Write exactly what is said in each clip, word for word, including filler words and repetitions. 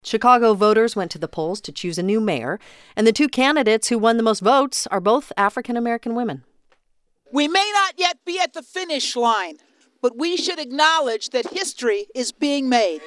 Chicago voters went to the polls to choose a new mayor, and the two candidates who won the most votes are both African-American women. We may not yet be at the finish line, but we should acknowledge that history is being made.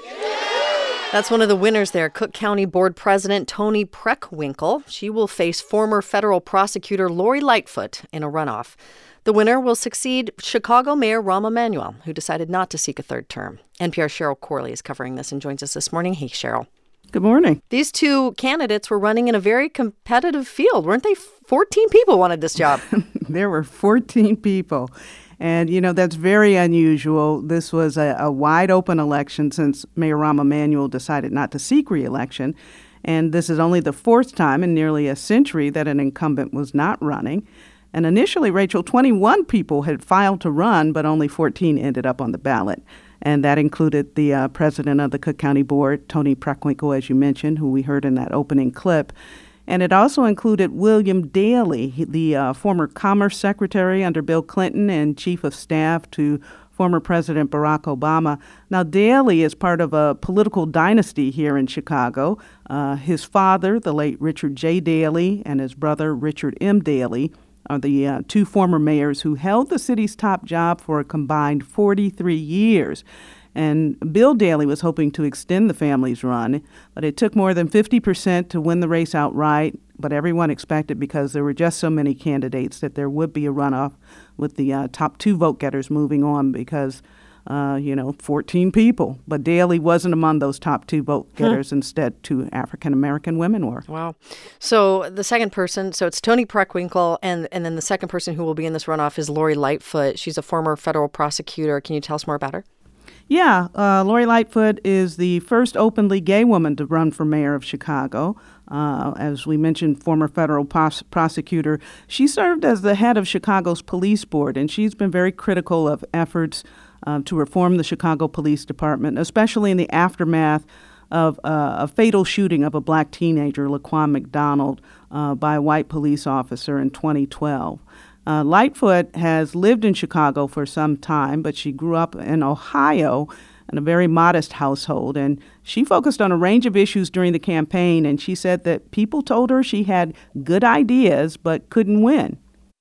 That's one of the winners there, Cook County Board President Toni Preckwinkle. She will face former federal prosecutor Lori Lightfoot in a runoff. The winner will succeed Chicago Mayor Rahm Emanuel, who decided not to seek a third term. N P R's Cheryl Corley is covering this and joins us this morning. Hey, Cheryl. Good morning. These two candidates were running in a very competitive field, weren't they? fourteen people wanted this job. There were fourteen people. And, you know, that's very unusual. This was a, a wide-open election since Mayor Rahm Emanuel decided not to seek re-election. And this is only the fourth time in nearly a century that an incumbent was not running. And initially, Rachel, twenty-one people had filed to run, but only fourteen ended up on the ballot. And that included the uh, president of the Cook County Board, Toni Preckwinkle, as you mentioned, who we heard in that opening clip. And it also included William Daley, the uh, former Commerce Secretary under Bill Clinton and Chief of Staff to former President Barack Obama. Now, Daley is part of a political dynasty here in Chicago. Uh, his father, the late Richard J. Daley, and his brother, Richard M. Daley, are the uh, two former mayors who held the city's top job for a combined forty-three years. And Bill Daley was hoping to extend the family's run, but it took more than fifty percent to win the race outright. But everyone expected, because there were just so many candidates, that there would be a runoff with the uh, top two vote getters moving on because, uh, you know, fourteen people. But Daley wasn't among those top two vote getters. Hmm. Instead, two African-American women were. Wow. So the second person, so it's Toni Preckwinkle, and, and then the second person who will be in this runoff is Lori Lightfoot. She's a former federal prosecutor. Can you tell us more about her? Yeah, uh, Lori Lightfoot is the first openly gay woman to run for mayor of Chicago. Uh, as we mentioned, former federal pros- prosecutor. She served as the head of Chicago's police board, and she's been very critical of efforts uh, to reform the Chicago Police Department, especially in the aftermath of uh, a fatal shooting of a black teenager, Laquan McDonald, uh, by a white police officer in twenty twelve. Uh, Lightfoot has lived in Chicago for some time, but she grew up in Ohio in a very modest household, and she focused on a range of issues during the campaign, and she said that people told her she had good ideas but couldn't win.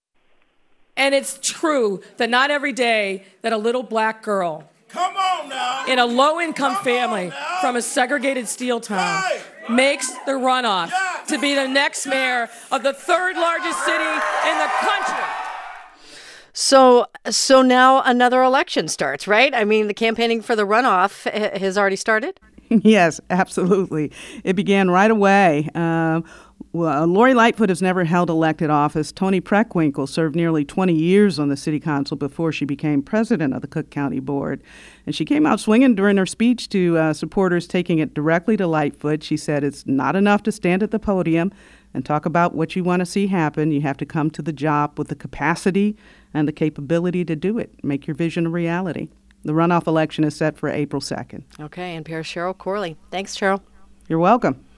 And it's true that not every day that a little black girl Come on now. in a low-income Come family from a segregated steel town Right, right. makes the runoff Yeah. to be the next mayor of the third largest city in the country. So so now another election starts, right? I mean, the campaigning for the runoff h- has already started? Yes, absolutely. It began right away. Um, well, Lori Lightfoot has never held elected office. Toni Preckwinkle served nearly twenty years on the city council before she became president of the Cook County Board. And she came out swinging during her speech to uh, supporters, taking it directly to Lightfoot. She said it's not enough to stand at the podium and talk about what you want to see happen. You have to come to the job with the capacity and the capability to do it. Make your vision a reality. The runoff election is set for April second. Okay, N P R's Cheryl Corley. Thanks, Cheryl. You're welcome.